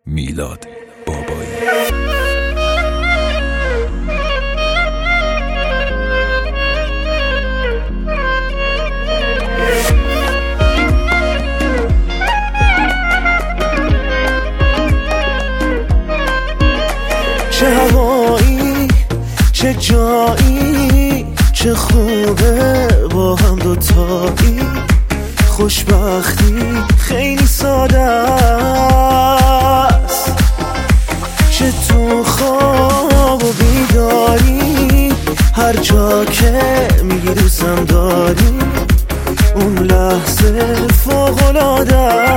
میلاد بابایی. چه هوایی چه جایی، چه خوبه با هم دوتایی. خوشبختی خیلی ساده است، چه تو خواب و بیداری، هر جا که میگی دوستم داری، اون لحظه فوق‌العاده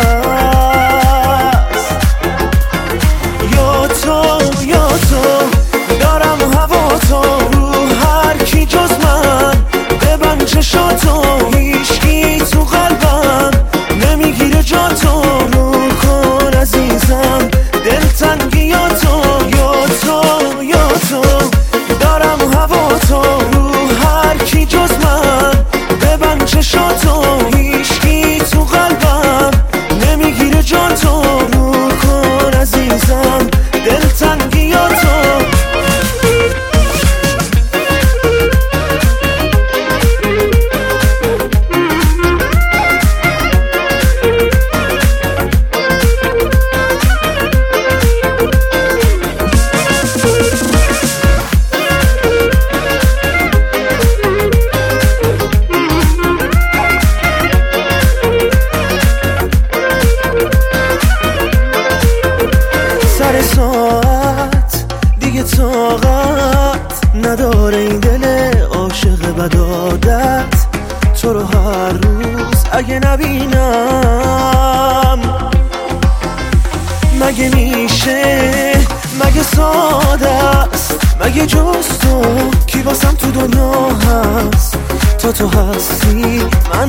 است. یا تو دارم هوا تو، رو هر کی جز من ببند چشاتو، هیچکی تو قلبم نمیگیره جا تو، رو کن عزیزم دلتنگیاتو. یا تو دارم هوا تو، رو هر کی جز من ببند چشاتو، هیچکی تو قلبم نمیگیره جا تو، رو کن عزیزم دلتنگیاتو. سر ساعت دیگه طاقت نداره این دل عاشق بد عادت، تو رو هر روز اگه نبینم مگه میشه، مگه ساده است، مگه جز تو کی واسم تو دنیا هست. تا تو هستی من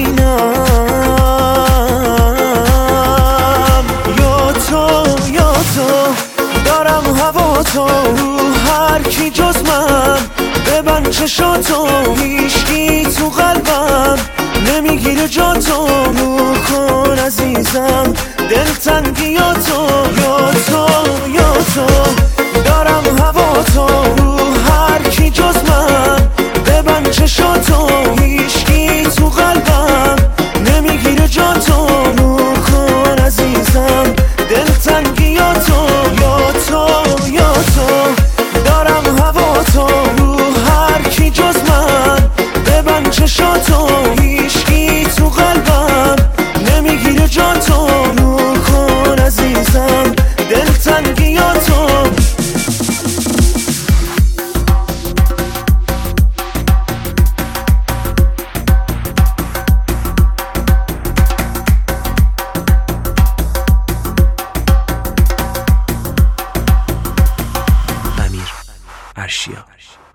همینم. یا تو دارم هوا تو، رو هر کی جز من ببند چشاتو، هیچکی تو قلبم نمیگیره جا تو، رو کن عزیزم دلتنگیاتو. یا تو دارم هوا تو، رو هر کی جز من ببند چشاتو، هیچکی تو قلبم نمیگیره جا تو، رو کن عزیزم دلتنگیاتو. یا تو دارم هوا تو، رو هر کی جز من ببند چشاتو، هیچکی تو قلبم نمیگیره جا تو، رو کن عزیزم دلتنگیاتو. امیر ارشیا.